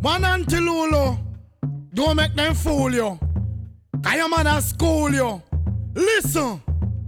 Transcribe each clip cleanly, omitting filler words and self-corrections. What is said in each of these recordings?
One antilolo, don't make them fool you. Cause your man a school you. Listen.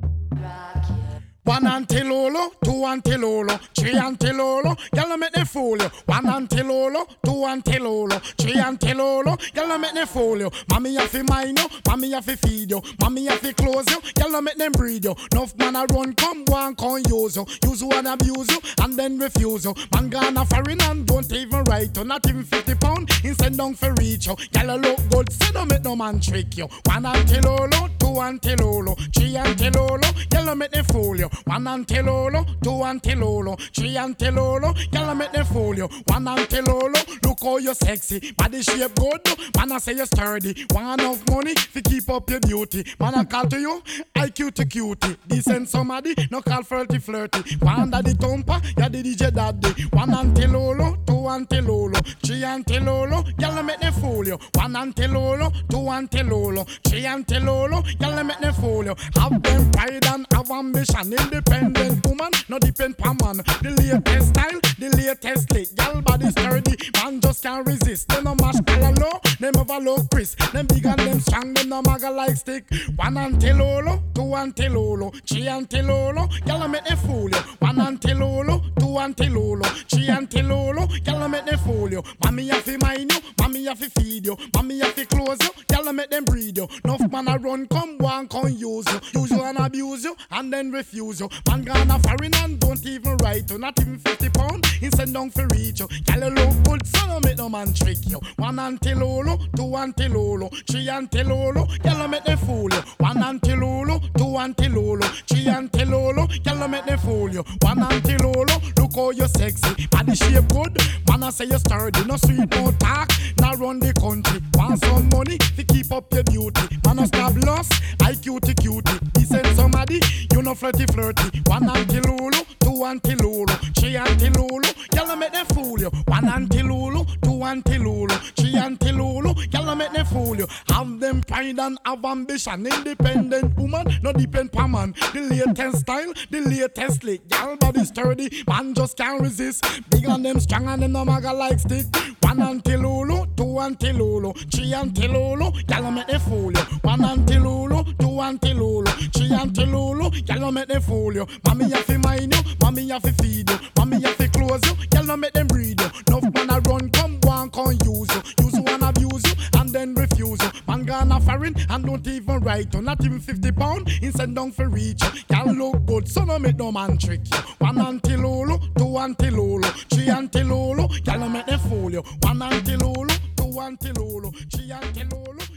One antilolo, two antilolo, three antilolo, y'all make them fool you. One antilolo, two antilolo, three antilolo, y'all make them fool you. Mommy have to mind you, mommy have to feed you, mommy have to close you, y'all make them breed you. Enough man a run, come one can use you, use you and abuse you, and then refuse you. Man gonna foreign and don't even write you, not even 50 pound, in send down for reach you. Y'all look good, so don't make no man trick you. One antilolo, two antilolo, three antilolo, y'all make them fool you. One antilolo, two antilolo, three antilolo, y'all make them fool you. One antilolo, look how you sexy, body shape good, man I say you sturdy. Want enough money to keep up your beauty. Man I call to you, IQ to cutie. Decent somebody, no call flirty flirty. One daddy thumper, ya the DJ daddy. One antilolo, two antilolo, three antilolo, y'all make them fool you. One antilolo, two antilolo, three antilolo, y'all make them fool you. Have them pride and have ambition, independent woman, no depend pa man. The latest style, the latest lick. Y'all body sturdy, man just can't resist. Them no mash color low, them overload Chris. Them big and them strong, them no maga like stick. One antilolo, two antilolo, three antilolo, y'all make them fool you. One antilolo, two antilolo, three antilolo, y'all make them fool you. Mommy have to mind you, mommy have to feed you, mommy have to close you, y'all make them breed you. Enough man a run, come one can use you and abuse you, and then refuse you. Man gonna foreign and don't even write you, not even 50 pound, in send down for reach you. Y'all look good, so don't make no man trick you. One antilolo, two antilolo, three antilolo, y'all make them fool you. One antilolo, two antilolo, three antilolo, y'all make them fool you. One antilolo, look how you sexy, body shape good, man I say you sturdy, no sweet, no talk, now run the country. Want some money to keep up your beauty, man a stop lost, IQ to cutie. Decent somebody, you know flirty flirty. One antilolo, two antilolo, three antilolo, y'all make them fool you. One antilolo, two antilolo, three antilolo, y'all make them fool you. Have them pride and have ambition, independent woman, no depend pa man. The latest style, the latest lick. Y'all body sturdy, man just can't resist. Big and them strong and them no maga like stick. One antilolo, two antilolo, three antilolo, y'all make them fool you. One antilolo, two antilolo, three antilolo, y'all make them fool you. Mommy have to mind you, mommy have to feed you, mommy have to close you, y'all make them breed you. Enough man a run, come one can use you and abuse you, and then refuse you. Man gonna foreign and don't even write you, not even 50 pound, in send down for reach you. Y'all look good, so no make no man trick you. One antilolo, two antilolo, three antilolo, y'all make them fool you. One antilolo, two antilolo, three antilolo.